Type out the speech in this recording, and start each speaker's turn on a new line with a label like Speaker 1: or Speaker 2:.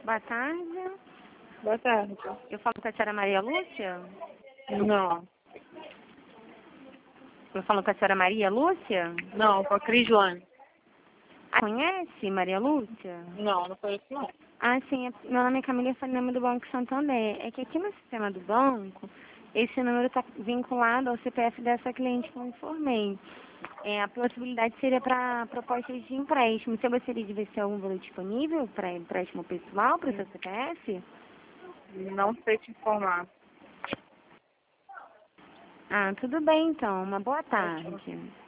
Speaker 1: Boa tarde.
Speaker 2: Boa tarde.
Speaker 1: Eu falo com a senhora Maria Lúcia?
Speaker 2: Não.
Speaker 1: Eu falo com a senhora Maria Lúcia?
Speaker 2: Não, com a Crislane.
Speaker 1: Conhece Maria Lúcia?
Speaker 2: Não, não conheço não.
Speaker 1: Ah, sim. Meu nome é Camila, eu falo em nome do Banco Santander. É que aqui no sistema do banco, esse número está vinculado ao CPF dessa cliente que eu informei. A possibilidade seria para propostas de empréstimo. Você gostaria de ver se há algum valor disponível para empréstimo pessoal para o seu CPF?
Speaker 2: Não sei te informar.
Speaker 1: Ah, tudo bem então. Uma boa tarde.